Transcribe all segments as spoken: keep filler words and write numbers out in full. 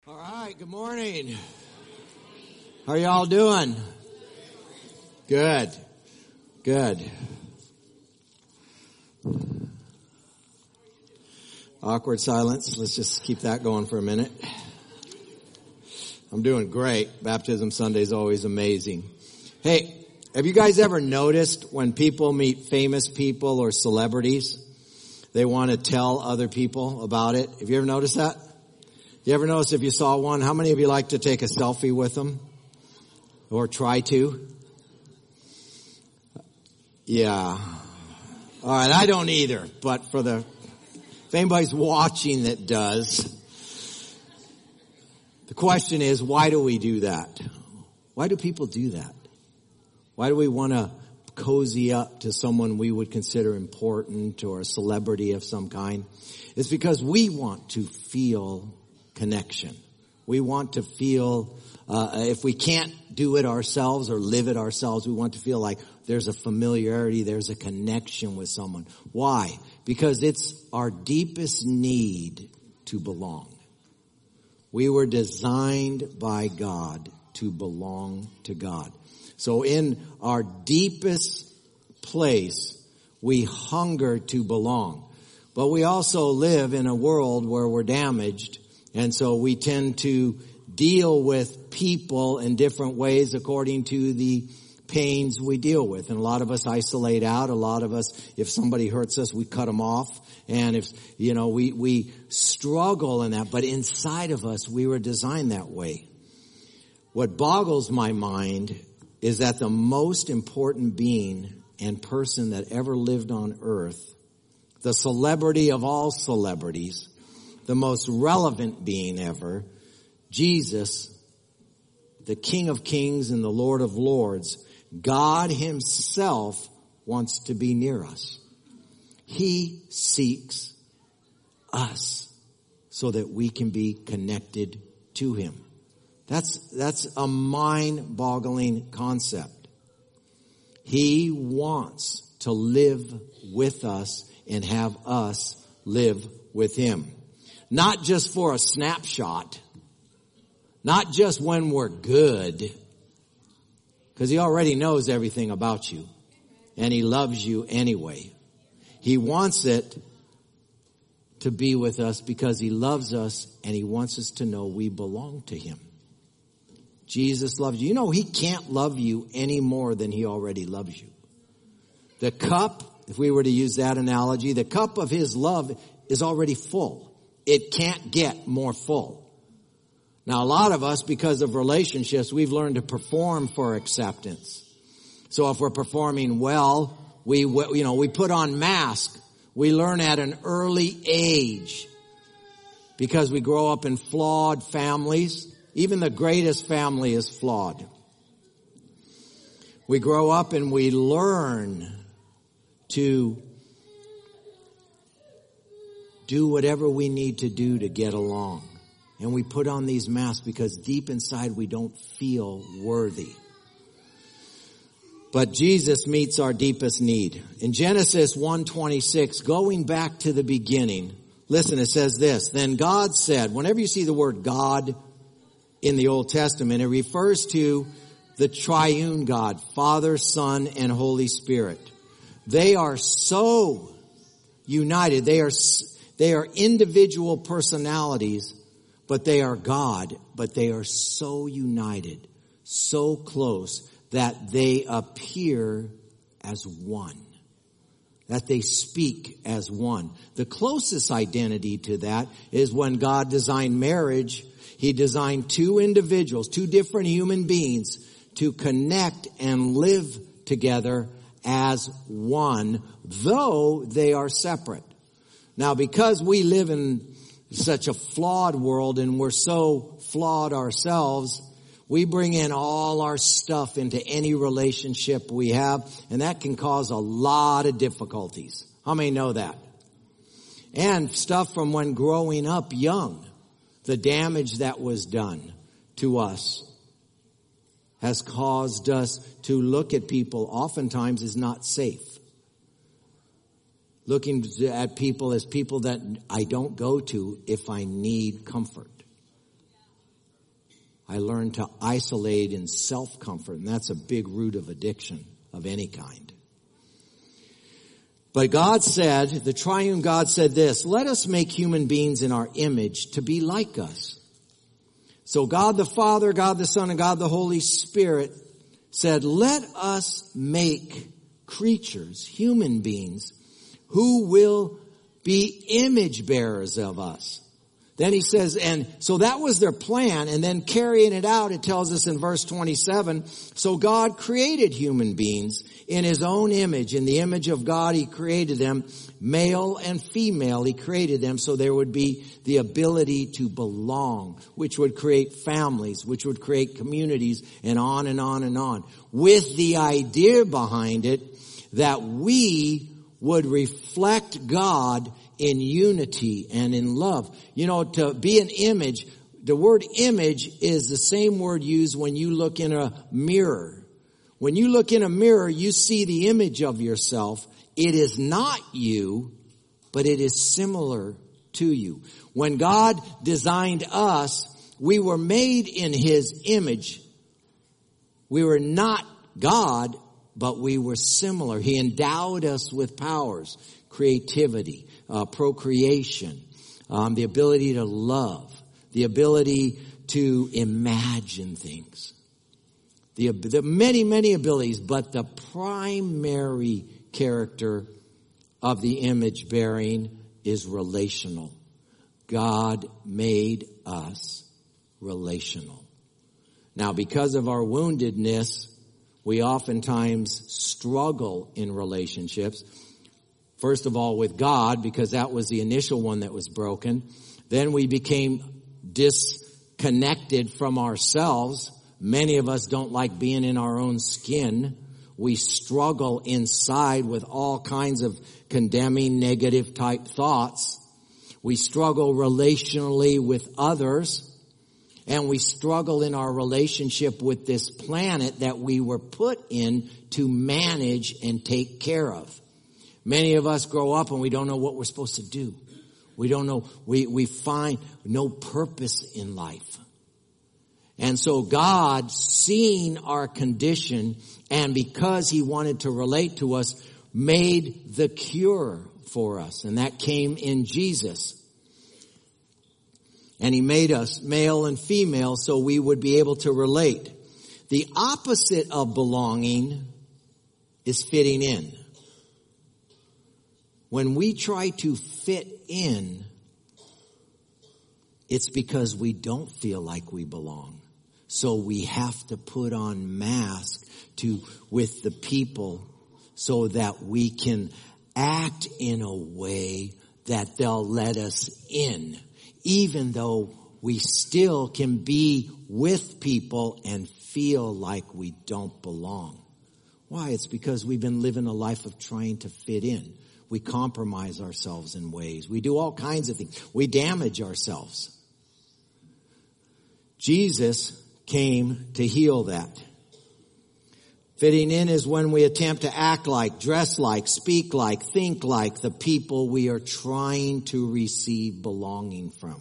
All right, good morning. How are y'all doing? Good, good. Awkward silence. Let's just keep that going for a minute. I'm doing great. Baptism Sunday is always amazing. Hey, have you guys ever noticed when people meet famous people or celebrities, they want to tell other people about it? Have you ever noticed that? You ever notice if you saw one, how many of you like to take a selfie with them? Or try to? Yeah. All right, I don't either, but for the, if anybody's watching that does, the question is, why do we do that? Why do people do that? Why do we want to cozy up to someone we would consider important or a celebrity of some kind? It's because we want to feel connection. We want to feel, uh, if we can't do it ourselves or live it ourselves, we want to feel like there's a familiarity, there's a connection with someone. Why? Because it's our deepest need to belong. We were designed by God to belong to God. So in our deepest place, we hunger to belong. But we also live in a world where we're damaged. And so we tend to deal with people in different ways according to the pains we deal with. And a lot of us isolate out. A lot of us, if somebody hurts us, we cut them off. And if, you know, we, we struggle in that. But inside of us, we were designed that way. What boggles my mind is that the most important being and person that ever lived on earth, the celebrity of all celebrities, the most relevant being ever, Jesus, the King of Kings and the Lord of Lords, God himself wants to be near us. He seeks us so that we can be connected to him. That's, that's a mind-boggling concept. He wants to live with us and have us live with him. Not just for a snapshot. Not just when we're good. Because he already knows everything about you. And he loves you anyway. He wants it to be with us because he loves us and he wants us to know we belong to him. Jesus loves you. You know, he can't love you any more than he already loves you. The cup, if we were to use that analogy, the cup of his love is already full. It can't get more full. Now, a lot of us, because of relationships, we've learned to perform for acceptance. So if we're performing well, we, you know, we put on masks. We learn at an early age because we grow up in flawed families. Even the greatest family is flawed. We grow up and we learn to do whatever we need to do to get along. And we put on these masks because deep inside we don't feel worthy. But Jesus meets our deepest need. In Genesis one twenty-six, going back to the beginning, listen, it says this, then God said, whenever you see the word God in the Old Testament, it refers to the triune God, Father, Son, and Holy Spirit. They are so united. They are They are individual personalities, but they are God. But they are so united, so close, that they appear as one. That they speak as one. The closest identity to that is when God designed marriage. He designed two individuals, two different human beings, to connect and live together as one, though they are separate. Now, because we live in such a flawed world and we're so flawed ourselves, we bring in all our stuff into any relationship we have, and that can cause a lot of difficulties. How many know that? And stuff from when growing up young, the damage that was done to us has caused us to look at people oftentimes as not safe. Looking at people as people that I don't go to if I need comfort. I learned to isolate in self-comfort, and that's a big root of addiction of any kind. But God said, the triune God said this, let us make human beings in our image to be like us. So God the Father, God the Son, and God the Holy Spirit said, let us make creatures, human beings, who will be image bearers of us. Then he says, and so that was their plan, and then carrying it out, it tells us in verse twenty-seven, so God created human beings in his own image. In the image of God, he created them, male and female, he created them, so there would be the ability to belong, which would create families, which would create communities, and on and on and on. With the idea behind it that we would reflect God in unity and in love. You know, to be an image, the word image is the same word used when you look in a mirror. When you look in a mirror, you see the image of yourself. It is not you, but it is similar to you. When God designed us, we were made in his image. We were not God, but we were similar. He endowed us with powers, creativity, uh, procreation, um, the ability to love, the ability to imagine things. The, the many, many abilities, but the primary character of the image bearing is relational. God made us relational. Now, because of our woundedness, we oftentimes struggle in relationships. First of all, with God, because that was the initial one that was broken. Then we became disconnected from ourselves. Many of us don't like being in our own skin. We struggle inside with all kinds of condemning, negative type thoughts. We struggle relationally with others. And we struggle in our relationship with this planet that we were put in to manage and take care of. Many of us grow up and we don't know what we're supposed to do. We don't know, we, we find no purpose in life. And so God, seeing our condition, and because he wanted to relate to us, made the cure for us. And that came in Jesus. And he made us male and female so we would be able to relate. The opposite of belonging is fitting in. When we try to fit in, it's because we don't feel like we belong. So we have to put on masks to with the people so that we can act in a way that they'll let us in, even though we still can be with people and feel like we don't belong. Why? It's because we've been living a life of trying to fit in. We compromise ourselves in ways. We do all kinds of things. We damage ourselves. Jesus came to heal that. Fitting in is when we attempt to act like, dress like, speak like, think like the people we are trying to receive belonging from.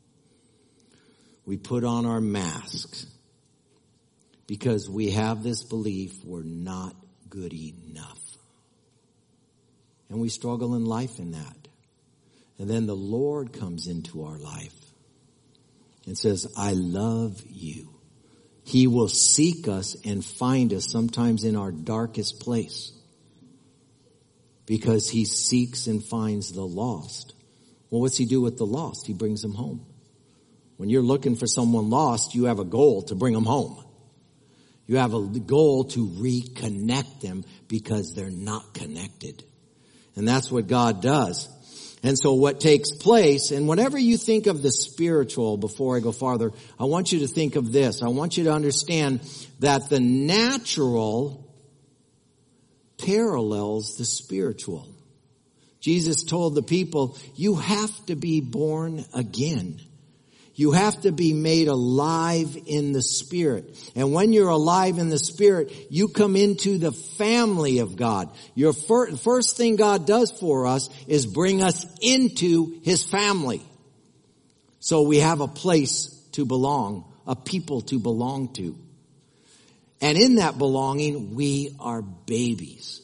We put on our masks because we have this belief we're not good enough. And we struggle in life in that. And then the Lord comes into our life and says, I love you. He will seek us and find us sometimes in our darkest place because he seeks and finds the lost. Well, what's he do with the lost? He brings them home. When you're looking for someone lost, you have a goal to bring them home. You have a goal to reconnect them because they're not connected. And that's what God does. And so what takes place, and whenever you think of the spiritual, before I go farther, I want you to think of this. I want you to understand that the natural parallels the spiritual. Jesus told the people, you have to be born again. You have to be made alive in the Spirit. And when you're alive in the Spirit, you come into the family of God. Your fir- first thing God does for us is bring us into his family. So we have a place to belong, a people to belong to. And in that belonging, we are babies.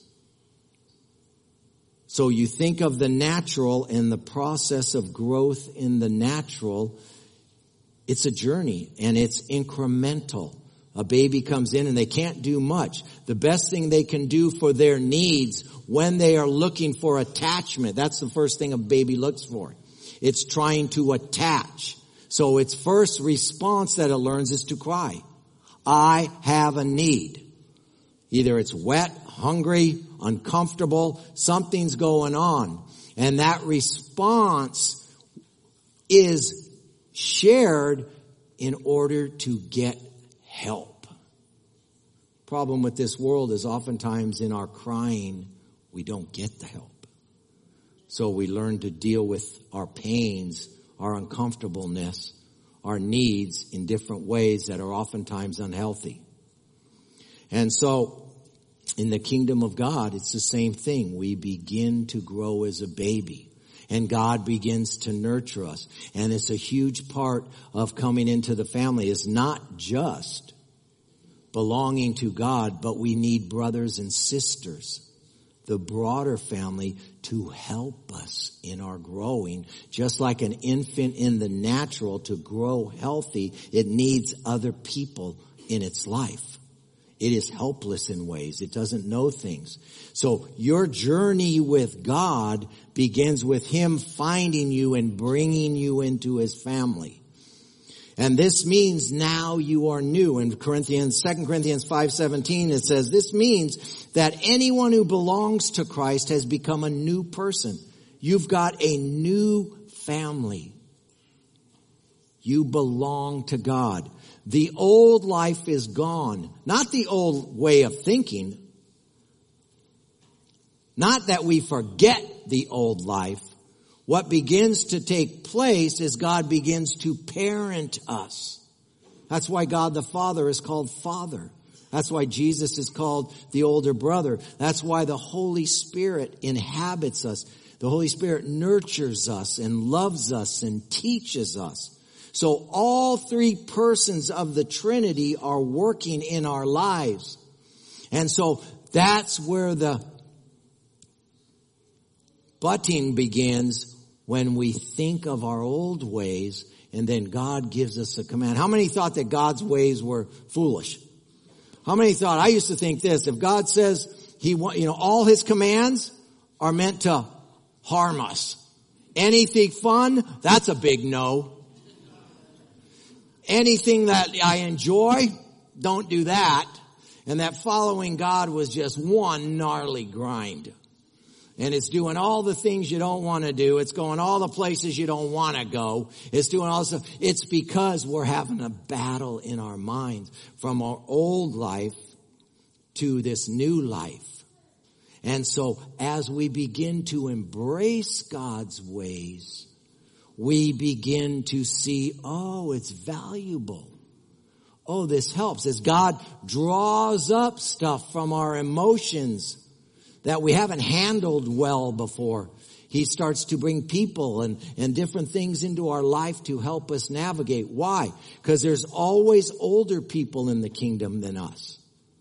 So you think of the natural and the process of growth in the natural. It's a journey and it's incremental. A baby comes in and they can't do much. The best thing they can do for their needs when they are looking for attachment, that's the first thing a baby looks for. It's trying to attach. So its first response that it learns is to cry. I have a need. Either it's wet, hungry, uncomfortable, something's going on. And that response is shared in order to get help. Problem with this world is oftentimes in our crying, we don't get the help. So we learn to deal with our pains, our uncomfortableness, our needs in different ways that are oftentimes unhealthy. And so in the kingdom of God, it's the same thing. We begin to grow as a baby. And God begins to nurture us. And it's a huge part of coming into the family. It's not just belonging to God, but we need brothers and sisters, the broader family, to help us in our growing. Just like an infant in the natural, to grow healthy, it needs other people in its life. It is helpless in ways. It doesn't know things. So your journey with God begins with Him finding you and bringing you into His family. And this means now you are new. In Corinthians, Second Corinthians five seventeen, it says, this means that anyone who belongs to Christ has become a new person. You've got a new family. You belong to God. The old life is gone. Not the old way of thinking. Not that we forget the old life. What begins to take place is God begins to parent us. That's why God the Father is called Father. That's why Jesus is called the older brother. That's why the Holy Spirit inhabits us. The Holy Spirit nurtures us and loves us and teaches us. So all three persons of the Trinity are working in our lives. And so that's where the butting begins, when we think of our old ways and then God gives us a command. How many thought that God's ways were foolish? How many thought, I used to think this, if God says he, you know, all His commands are meant to harm us. Anything fun, that's a big no. Anything that I enjoy, don't do that. And that following God was just one gnarly grind. And it's doing all the things you don't want to do. It's going all the places you don't want to go. It's doing all stuff. It's because we're having a battle in our minds from our old life to this new life. And so as we begin to embrace God's ways, we begin to see, oh, it's valuable. Oh, this helps. As God draws up stuff from our emotions that we haven't handled well before, He starts to bring people and, and different things into our life to help us navigate. Why? Because there's always older people in the kingdom than us.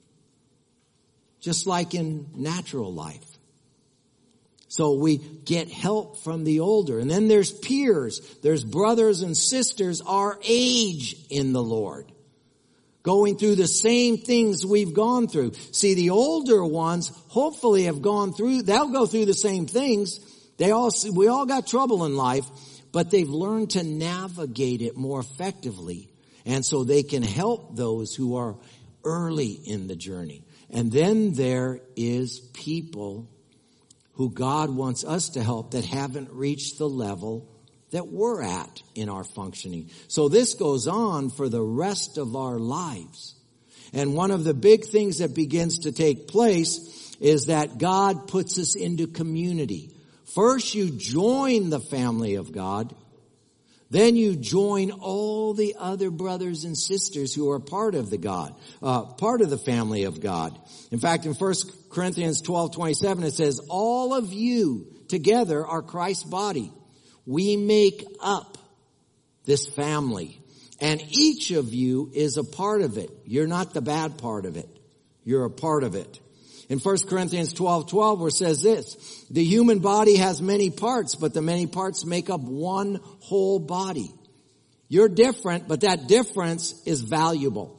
Just like in natural life. So we get help from the older. And then there's peers. There's brothers and sisters our age in the Lord, going through the same things we've gone through. See, the older ones hopefully have gone through, they'll go through the same things. They all, we all got trouble in life, but they've learned to navigate it more effectively. And so they can help those who are early in the journey. And then there is people who God wants us to help that haven't reached the level that we're at in our functioning. So this goes on for the rest of our lives. And one of the big things that begins to take place is that God puts us into community. First you join the family of God. Then you join all the other brothers and sisters who are part of the God, uh, part of the family of God. In fact, in First Corinthians twelve twenty-seven, it says, all of you together are Christ's body. We make up this family. And each of you is a part of it. You're not the bad part of it. You're a part of it. In First Corinthians twelve twelve, where it says this, the human body has many parts, but the many parts make up one whole body. You're different, but that difference is valuable.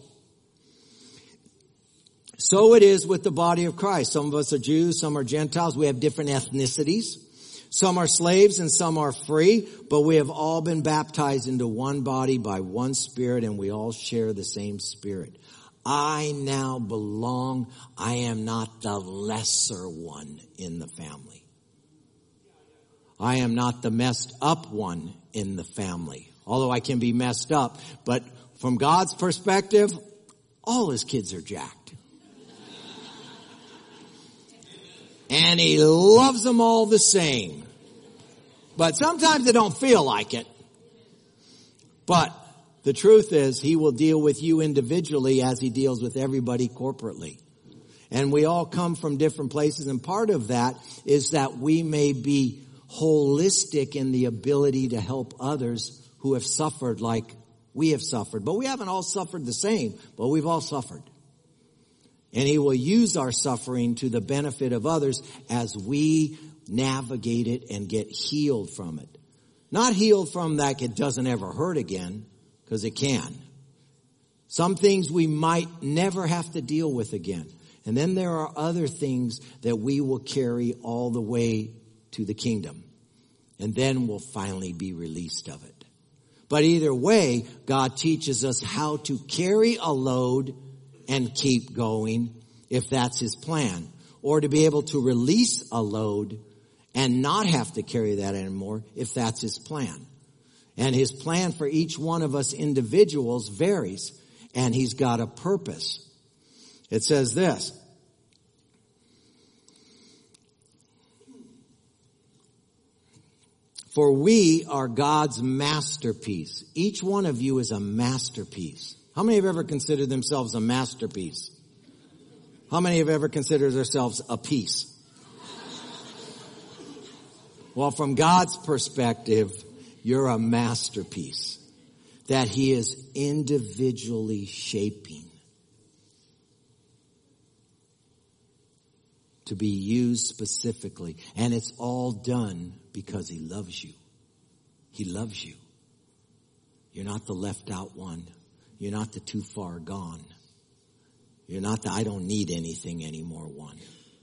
So it is with the body of Christ. Some of us are Jews, some are Gentiles. We have different ethnicities. Some are slaves and some are free, but we have all been baptized into one body by one Spirit, and we all share the same Spirit. I now belong. I am not the lesser one in the family. I am not the messed up one in the family. Although I can be messed up, but from God's perspective, all his kids are jacked. And he loves them all the same. But sometimes they don't feel like it. But the truth is, he will deal with you individually as he deals with everybody corporately. And we all come from different places, and part of that is that we may be holistic in the ability to help others who have suffered like we have suffered. But we haven't all suffered the same, but we've all suffered. And he will use our suffering to the benefit of others as we navigate it and get healed from it. Not healed from that it doesn't ever hurt again, because it can. Some things we might never have to deal with again. And then there are other things that we will carry all the way to the kingdom. And then we'll finally be released of it. But either way, God teaches us how to carry a load and keep going, if that's his plan. Or to be able to release a load and not have to carry that anymore, if that's his plan. And his plan for each one of us individuals varies. And he's got a purpose. It says this. For we are God's masterpiece. Each one of you is a masterpiece. How many have ever considered themselves a masterpiece? How many have ever considered themselves a piece? Well, from God's perspective, you're a masterpiece that he is individually shaping to be used specifically. And it's all done because he loves you. He loves you. You're not the left out one. You're not the too far gone. You're not the I don't need anything anymore one.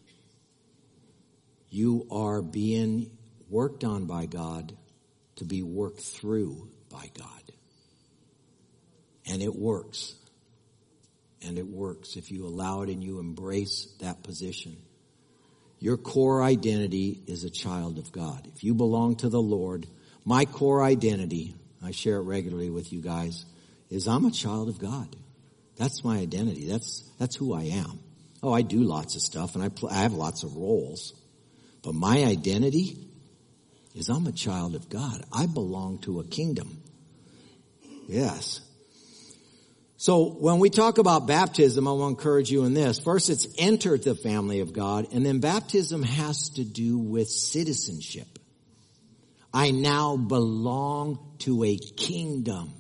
You are being worked on by God to be worked through by God. And it works. And it works if you allow it and you embrace that position. Your core identity is a child of God. If you belong to the Lord, my core identity, I share it regularly with you guys, is I'm a child of God. That's my identity. That's that's who I am. Oh, I do lots of stuff and I, pl- I have lots of roles. But my identity is I'm a child of God. I belong to a kingdom. Yes. So when we talk about baptism, I want to encourage you in this. First, it's entered the family of God. And then baptism has to do with citizenship. I now belong to a kingdom.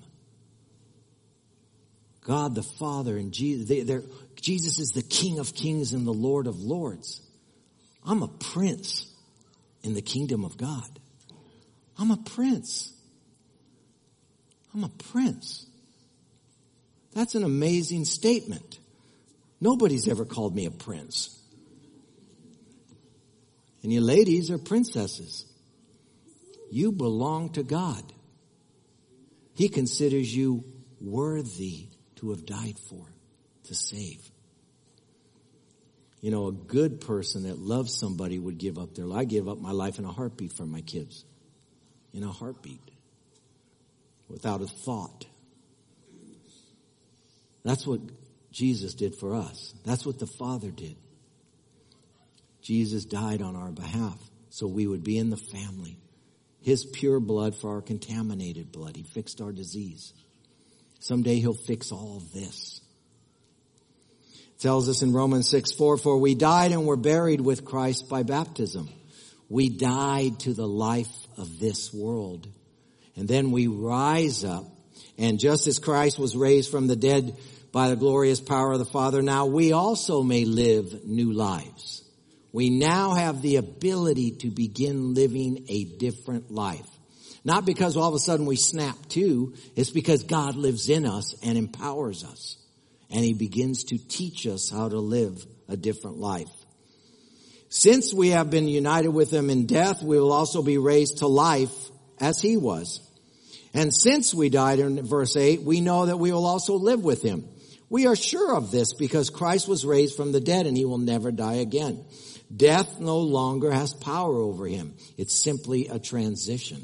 God the Father and Jesus, they, they're, Jesus is the King of Kings and the Lord of Lords. I'm a prince in the kingdom of God. I'm a prince. I'm a prince. That's an amazing statement. Nobody's ever called me a prince. And you ladies are princesses. You belong to God. He considers you worthy to have died for, to save. You know, a good person that loves somebody would give up their life. I give up my life in a heartbeat for my kids. In a heartbeat. Without a thought. That's what Jesus did for us. That's what the Father did. Jesus died on our behalf so we would be in the family. His pure blood for our contaminated blood. He fixed our disease. Someday he'll fix all of this. It tells us in Romans six four, for we died and were buried with Christ by baptism. We died to the life of this world. And then we rise up And just as Christ was raised from the dead by the glorious power of the Father, now we also may live new lives. We now have the ability to begin living a different life. Not because all of a sudden we snap to, it's because God lives in us and empowers us. And he begins to teach us how to live a different life. Since we have been united with him in death, we will also be raised to life as he was. And since we died, in verse eight, we know that we will also live with him. We are sure of this because Christ was raised from the dead and he will never die again. Death no longer has power over him. It's simply a transition.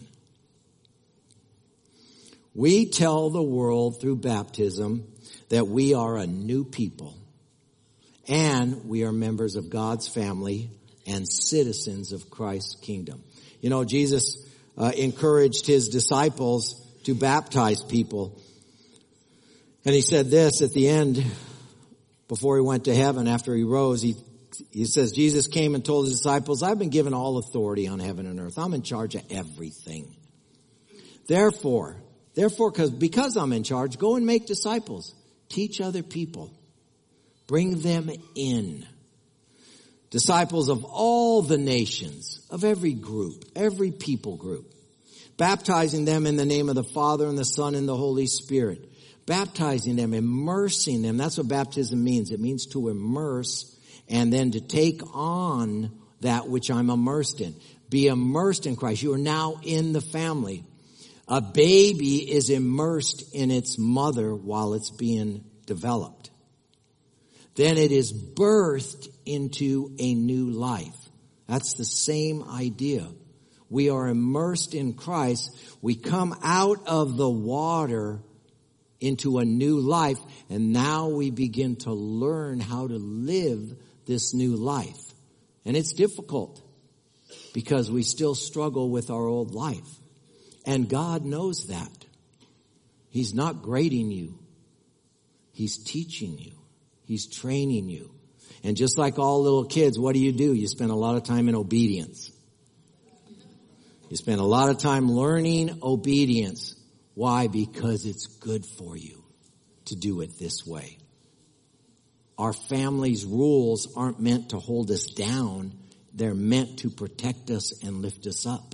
We tell the world through baptism that we are a new people and we are members of God's family and citizens of Christ's kingdom. You know, Jesus uh, encouraged his disciples to baptize people. And he said this at the end, before he went to heaven, after he rose, he, he says, Jesus came and told his disciples, I've been given all authority on heaven and earth. I'm in charge of everything. Therefore, therefore, because, because I'm in charge, go and make disciples. Teach other people. Bring them in. Disciples of all the nations, of every group, every people group. Baptizing them in the name of the Father and the Son and the Holy Spirit. Baptizing them, immersing them. That's what baptism means. It means to immerse and then to take on that which I'm immersed in. Be immersed in Christ. You are now in the family. A baby is immersed in its mother while it's being developed. Then it is birthed into a new life. That's the same idea. We are immersed in Christ. We come out of the water into a new life, and now we begin to learn how to live this new life. And it's difficult because we still struggle with our old life. And God knows that. He's not grading you. He's teaching you. He's training you. And just like all little kids, what do you do? You spend a lot of time in obedience. You spend a lot of time learning obedience. Why? Because it's good for you to do it this way. Our family's rules aren't meant to hold us down. They're meant to protect us and lift us up.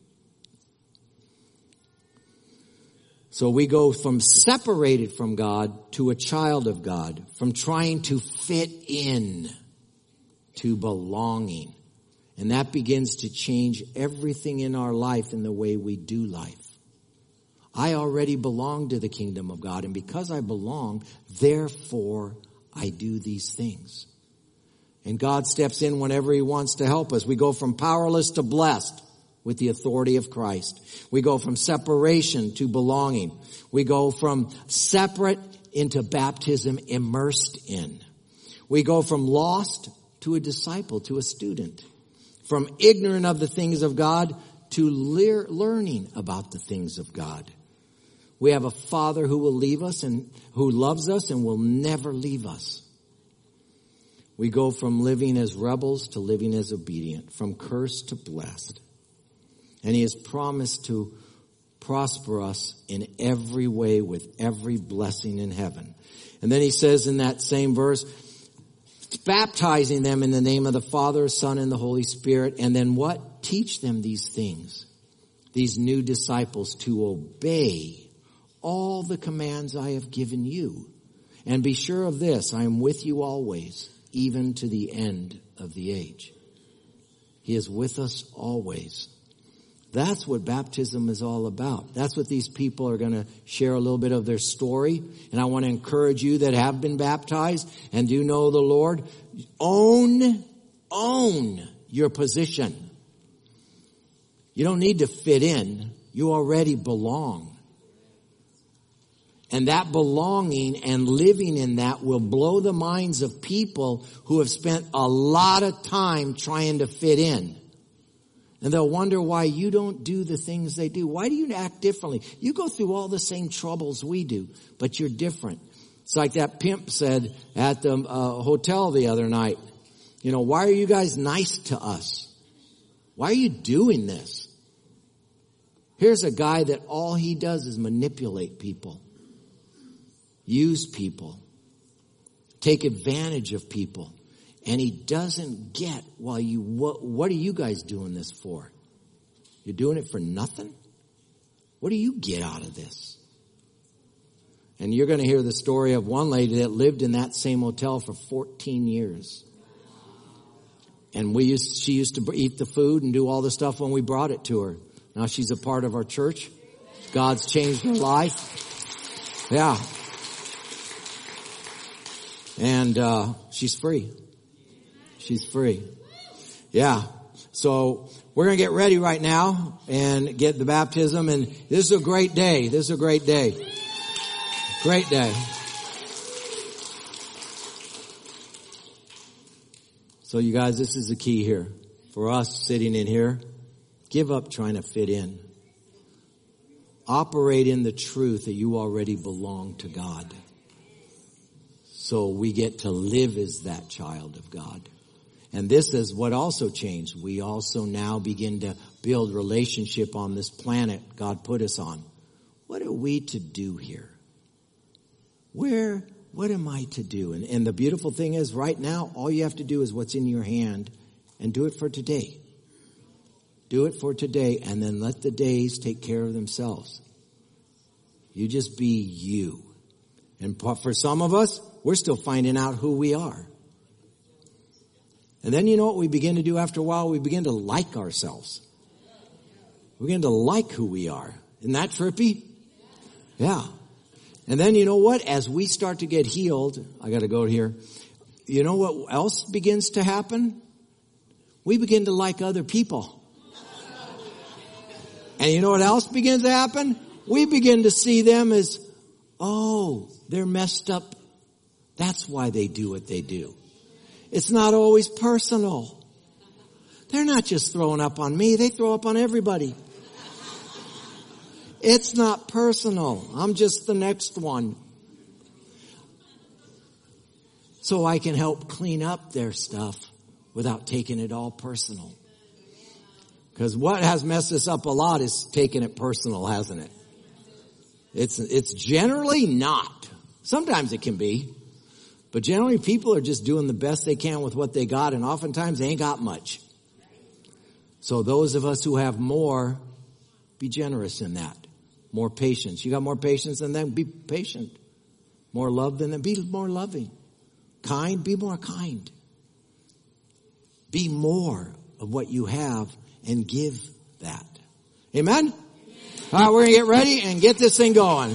So we go from separated from God to a child of God, from trying to fit in to belonging. And that begins to change everything in our life and the way we do life. I already belong to the kingdom of God, and because I belong, therefore I do these things. And God steps in whenever he wants to help us. We go from powerless to blessed with the authority of Christ. We go from separation to belonging. We go from separate into baptism immersed in. We go from lost to a disciple, to a student. From ignorant of the things of God to le- learning about the things of God. We have a Father who will leave us and who loves us and will never leave us. We go from living as rebels to living as obedient, from cursed to blessed. And he has promised to prosper us in every way with every blessing in heaven. And then he says in that same verse, baptizing them in the name of the Father, Son, and the Holy Spirit. And then what? Teach them these things, these new disciples, to obey all the commands I have given you. And be sure of this, I am with you always, even to the end of the age. He is with us always. That's what baptism is all about. That's what these people are going to share a little bit of their story. And I want to encourage you that have been baptized and do know the Lord. Own, own your position. You don't need to fit in. You already belong. And that belonging and living in that will blow the minds of people who have spent a lot of time trying to fit in. And they'll wonder why you don't do the things they do. Why do you act differently? You go through all the same troubles we do, but you're different. It's like that pimp said at the uh, hotel the other night. You know, why are you guys nice to us? Why are you doing this? Here's a guy that all he does is manipulate people, use people, take advantage of people. And he doesn't get why you, what, what are you guys doing this for? You're doing it for nothing? What do you get out of this? And you're going to hear the story of one lady that lived in that same hotel for fourteen years. And we used, she used to eat the food and do all the stuff when we brought it to her. Now she's a part of our church. God's changed her life. Yeah. And, uh, she's free. She's free. Yeah. So we're going to get ready right now and get the baptism. And this is a great day. This is a great day. Great day. So you guys, this is the key here. For us sitting in here, give up trying to fit in. Operate in the truth that you already belong to God. So we get to live as that child of God. And this is what also changed. We also now begin to build relationship on this planet God put us on. What are we to do here? Where, what am I to do? And, and the beautiful thing is right now, all you have to do is what's in your hand and do it for today. Do it for today and then let the days take care of themselves. You just be you. And for some of us, we're still finding out who we are. And then you know what we begin to do after a while? We begin to like ourselves. We begin to like who we are. Isn't that trippy? Yeah. And then you know what? As we start to get healed, I got to go here. You know what else begins to happen? We begin to like other people. And you know what else begins to happen? We begin to see them as, oh, they're messed up. That's why they do what they do. It's not always personal. They're not just throwing up on me. They throw up on everybody. It's not personal. I'm just the next one. So I can help clean up their stuff without taking it all personal. Because what has messed us up a lot is taking it personal, hasn't it? It's, it's generally not. Sometimes it can be. But generally people are just doing the best they can with what they got, and oftentimes they ain't got much. So those of us who have more, be generous in that. More patience. You got more patience than them? Be patient. More love than them? Be more loving. Kind? Be more kind. Be more of what you have and give that. Amen? All right, we're going to get ready and get this thing going.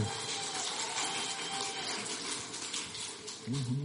Mm-hmm.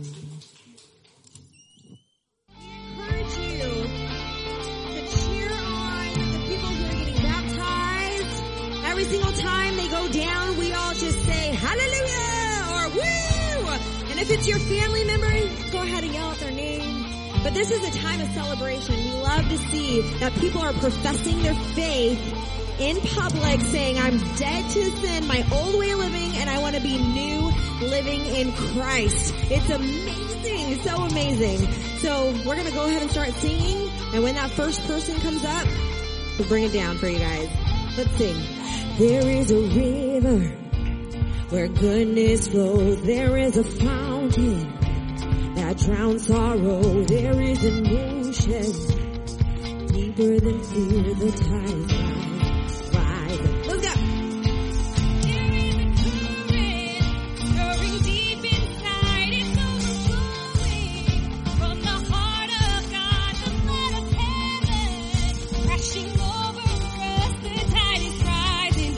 Every single time they go down, we all just say, hallelujah, or woo! And if it's your family member, go ahead and yell out their name. But this is a time of celebration. We love to see that people are professing their faith in public, saying, I'm dead to sin, my old way of living, and I want to be new living in Christ. It's amazing, so amazing. So we're going to go ahead and start singing, and when that first person comes up, we'll bring it down for you guys. Let's sing. There is a river where goodness flows. There is a fountain that drowns sorrow. There is an ocean deeper than fear. The tide is rising. Let's go. There is a current stirring deep inside. It's overflowing from the heart of God. The flood of heaven crashing over us. The tide is rising.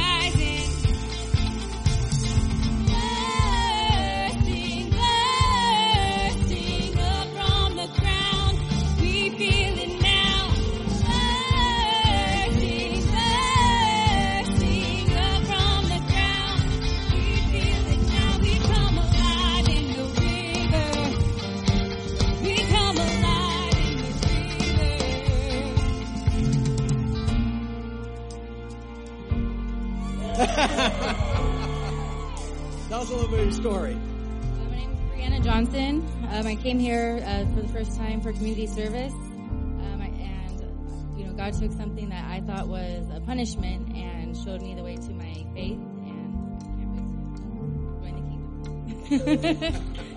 Tell us a little bit of your story. So my name is Brianna Johnson. Um, I came here uh, for the first time for community service, um, I, and you know, God took something that I thought was a punishment and showed me the way to my faith, and I can't wait to join the kingdom.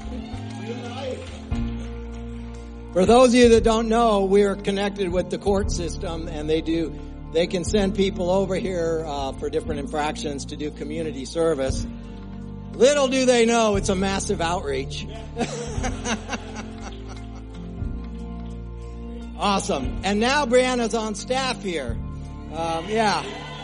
For those of you that don't know, we are connected with the court system, and they do, they can send people over here uh, for different infractions to do community service. Little do they know it's a massive outreach. Awesome. And now Brianna's on staff here. Um, yeah.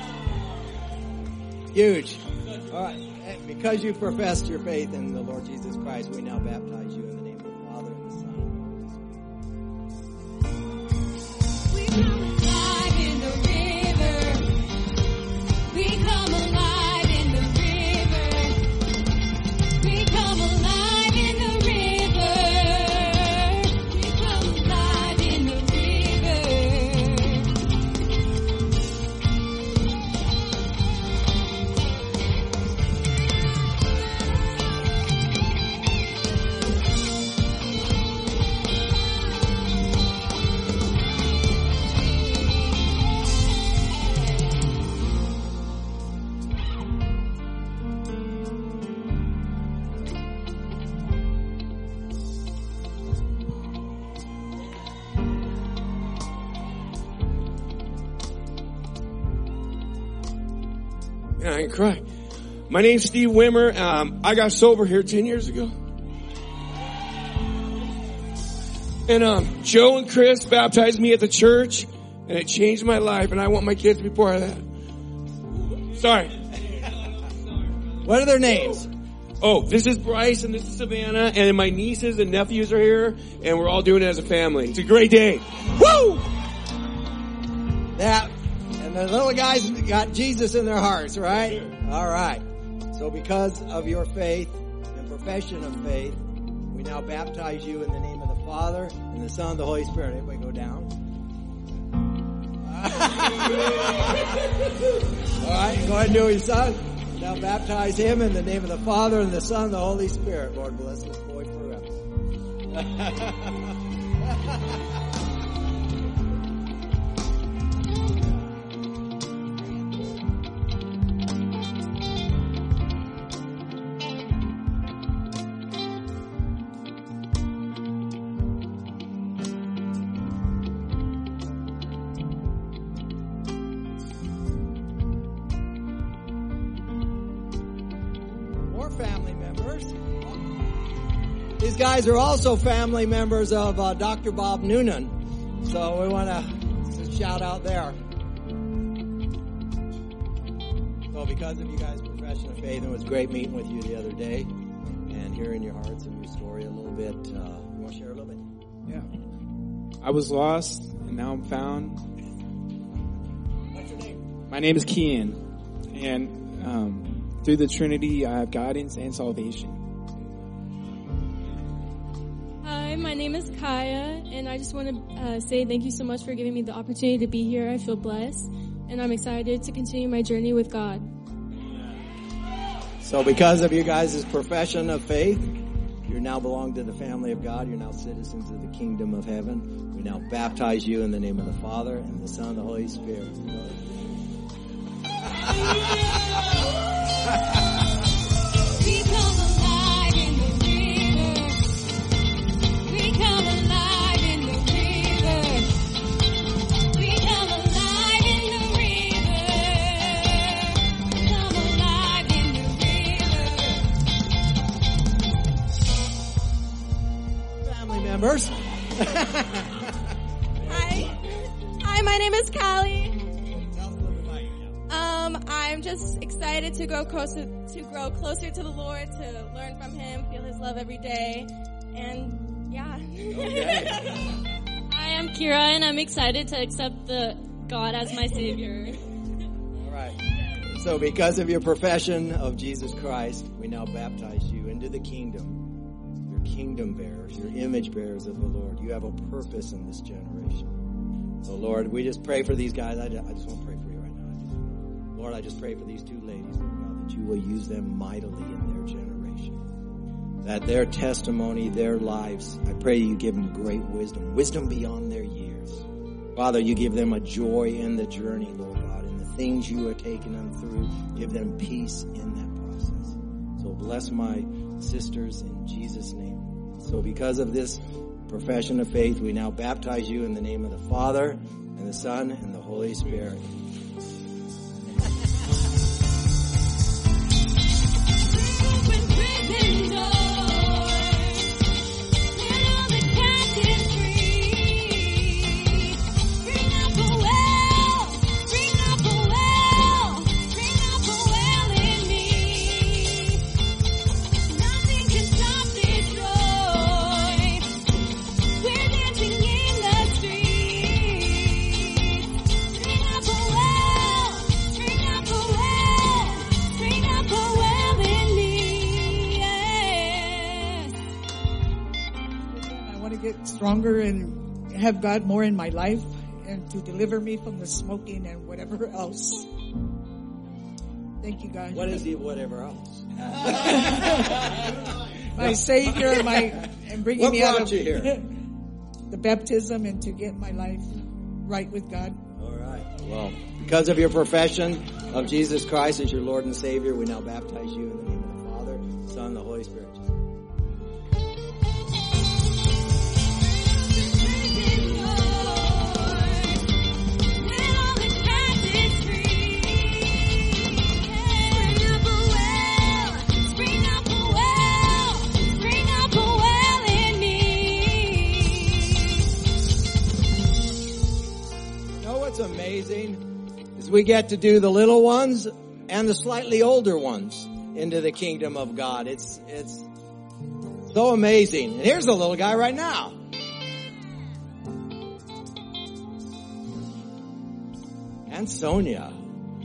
Huge. All right. And because you professed your faith in the Lord Jesus Christ, we now baptize you in the name of the Father and the Son and the Holy Spirit. We come alive in the river. We come alive in the river. We come alive in the river. We come alive in the river. Man, I can cry. My name's Steve Wimmer. Um, I got sober here ten years ago. And um, Joe and Chris baptized me at the church, and it changed my life, and I want my kids to be part of that. Sorry. What are their names? Oh, this is Bryce, and this is Savannah, and my nieces and nephews are here, and we're all doing it as a family. It's a great day. Woo! That, and the little guys got Jesus in their hearts, right? All right. So because of your faith and profession of faith, we now baptize you in the name of the Father and the Son and the Holy Spirit. Everybody go down. All right, go ahead and do it, son. Now baptize him in the name of the Father and the Son and the Holy Spirit. Lord, bless this boy forever. Family members. These guys are also family members of uh, Doctor Bob Noonan. So we want to shout out there. So because of you guys' profession of faith, it was great meeting with you the other day and hearing your hearts and your story a little bit. Uh, you want to share a little bit? Yeah. I was lost and now I'm found. What's your name? My name is Kian, and um, through the Trinity, I have guidance and salvation. Hi, my name is Kaya, and I just want to uh, say thank you so much for giving me the opportunity to be here. I feel blessed, and I'm excited to continue my journey with God. So because of you guys' profession of faith, you now belong to the family of God. You're now citizens of the kingdom of heaven. We now baptize you in the name of the Father and the Son and the Holy Spirit. We come alive in the river. We come alive in the river. We come alive in the river. Come alive in the river. Family members. Hi. Hi, my name is Callie. Um, I'm just excited to grow closer, to grow closer to the Lord, to learn from Him, feel His love every day, and yeah. Okay. I am Kira, and I'm excited to accept the God as my Savior. All right. So because of your profession of Jesus Christ, we now baptize you into the kingdom. You're kingdom bearers, you're image bearers of the Lord. You have a purpose in this generation. So Lord, we just pray for these guys. I just, I just want to pray for you right now. I just, Lord, I just pray for these two ladies, Lord God, that you will use them mightily in their generation. That their testimony, their lives, I pray you give them great wisdom, wisdom beyond their years. Father, you give them a joy in the journey, Lord God, in the things you are taking them through. Give them peace in that process. So bless my sisters in Jesus' name. So because of this profession of faith, we now baptize you in the name of the Father and the Son and the Holy Spirit. Stronger and have God more in my life and to deliver me from the smoking and whatever else. Thank you, God. What is the whatever else? My Savior, my and bringing what me out brought of you here? the baptism and to get my life right with God. All right. Well, because of your profession of Jesus Christ as your Lord and Savior, we now baptize you in the name of the Father, Son, and the Holy Spirit. Amazing is we get to do the little ones and the slightly older ones into the kingdom of God. It's it's so amazing. And here's a little guy right now. And Sonia.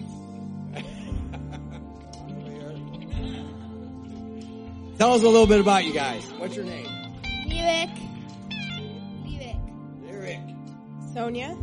Tell us a little bit about you guys. What's your name? Lyric. Lyric. Lyric. Sonia.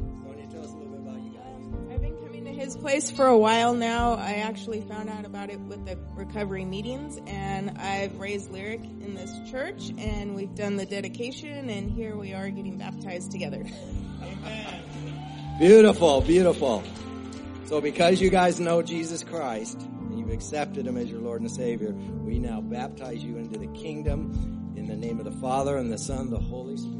His place for a while now. I actually found out about it with the recovery meetings, and I've raised Lyric in this church, and we've done the dedication, and here we are getting baptized together. Amen. Beautiful, beautiful. So because you guys know Jesus Christ, and you've accepted Him as your Lord and Savior, we now baptize you into the kingdom in the name of the Father and the Son and the Holy Spirit.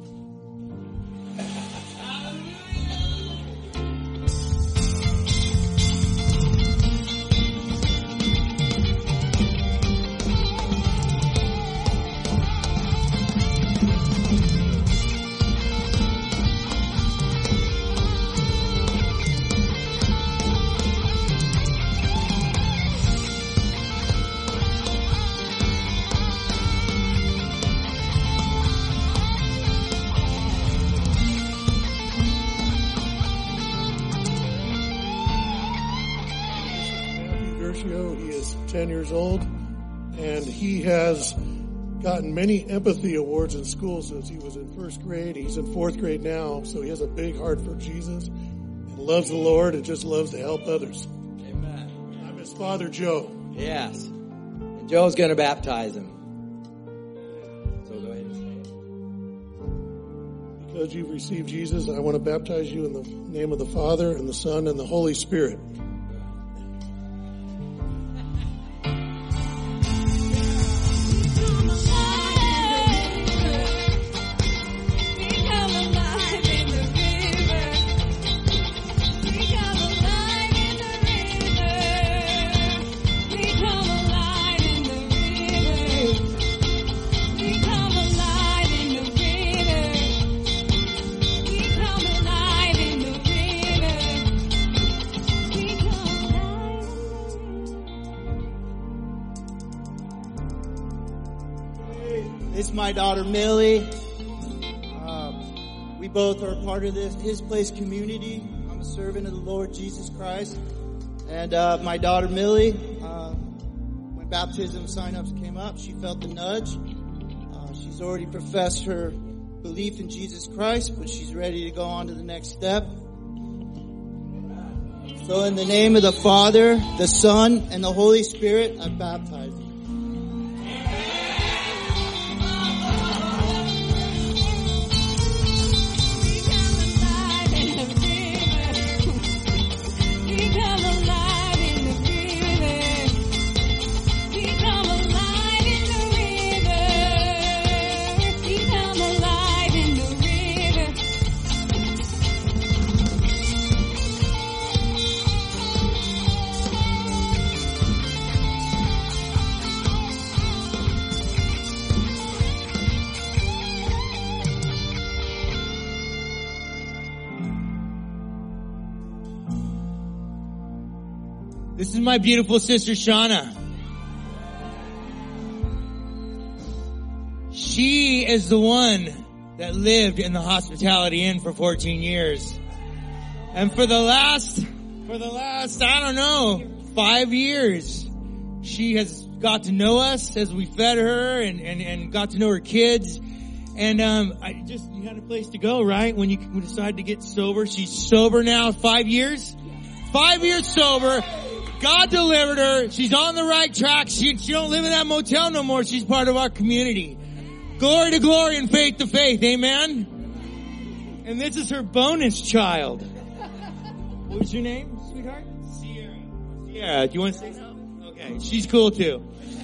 ten years old, and he has gotten many empathy awards in school since he was in first grade. He's in fourth grade now, so he has a big heart for Jesus and loves the Lord and just loves to help others. Amen. I'm his father, Joe. Yes. And Joe's going to baptize him. So go ahead and say it. Because you've received Jesus, I want to baptize you in the name of the Father and the Son and the Holy Spirit. My daughter Millie. Um, we both are part of this His Place community. I'm a servant of the Lord Jesus Christ. And uh, my daughter Millie, uh, when baptism sign-ups came up, she felt the nudge. Uh, she's already professed her belief in Jesus Christ, but she's ready to go on to the next step. So in the name of the Father, the Son, and the Holy Spirit, I baptize you. We This is my beautiful sister, Shauna. She is the one that lived in the Hospitality Inn for fourteen years. And for the last, for the last, I don't know, five years, she has got to know us as we fed her and, and, and got to know her kids. And, um, I just, you had a place to go, right? When you decide to get sober. She's sober now, five years? Five years sober. God delivered her. She's on the right track. She, she don't live in that motel no more. She's part of our community. Glory to glory and faith to faith. Amen. And this is her bonus child. What's your name, sweetheart? Sierra. Sierra, do you want to say something? Okay, she's cool too.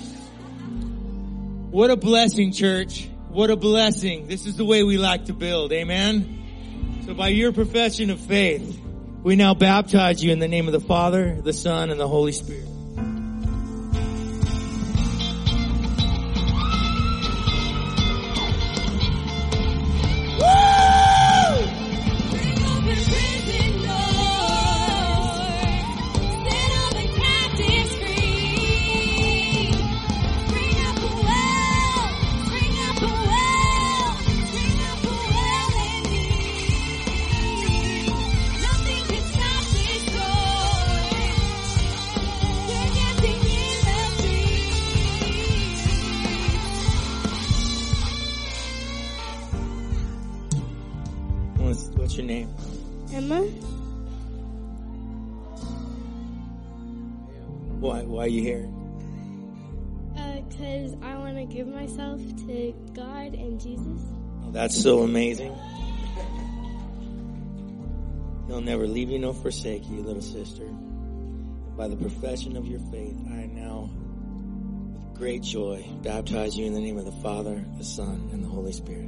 What a blessing, church. What a blessing. This is the way we like to build. Amen. So by your profession of faith, we now baptize you in the name of the Father, the Son, and the Holy Spirit. What's your name? Emma. Why, why are you here? Because uh, I want to give myself to God and Jesus. Oh, that's so amazing. He'll never leave you nor forsake you, little sister. By the profession of your faith, I now, with great joy, baptize you in the name of the Father, the Son, and the Holy Spirit.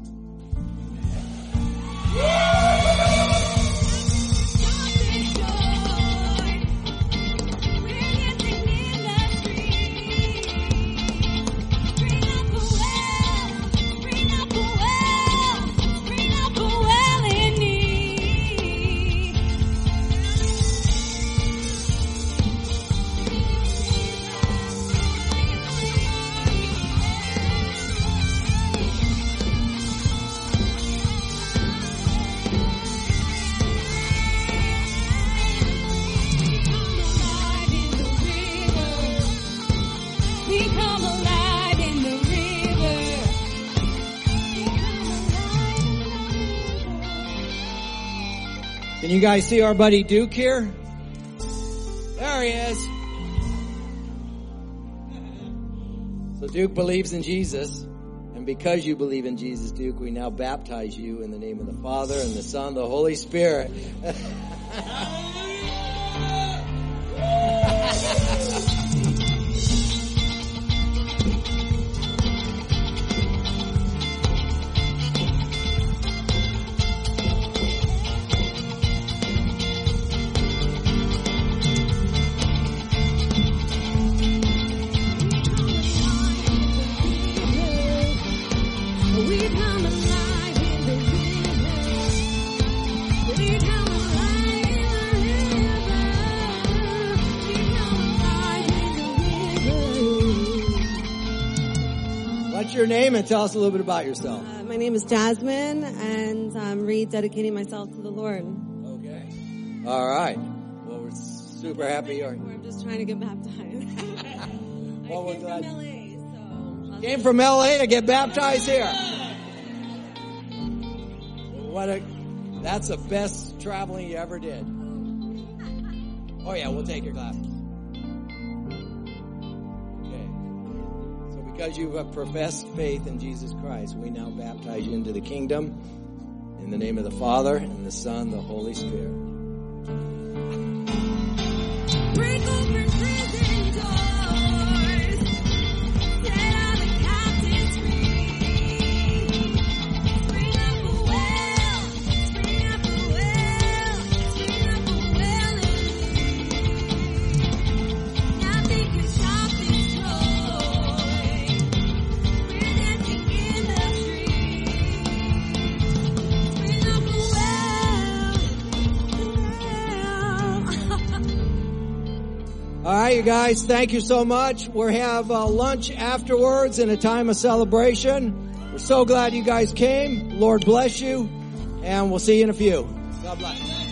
Can you guys see our buddy Duke here? There he is. So Duke believes in Jesus. And because you believe in Jesus, Duke, we now baptize you in the name of the Father and the Son and the Holy Spirit. Your name and tell us a little bit about yourself. Uh, my name is Jasmine, and I'm rededicating myself to the Lord. Okay. All right. Well, we're super happy you're. I'm just trying to get baptized. well, I came from L A, so came from L A to get baptized here. What a! That's the best traveling you ever did. Oh yeah, we'll take your glasses. Because you have professed faith in Jesus Christ, we now baptize you into the kingdom in the name of the Father and the Son and the Holy Spirit. Break open prison doors, set all the captives free. Spring up a well, spring up a well, spring up a well in me. Nothing can stop this joy. All right, you guys, thank you so much. We'll have uh, lunch afterwards in a time of celebration. We're so glad you guys came. Lord bless you, and we'll see you in a few. God bless.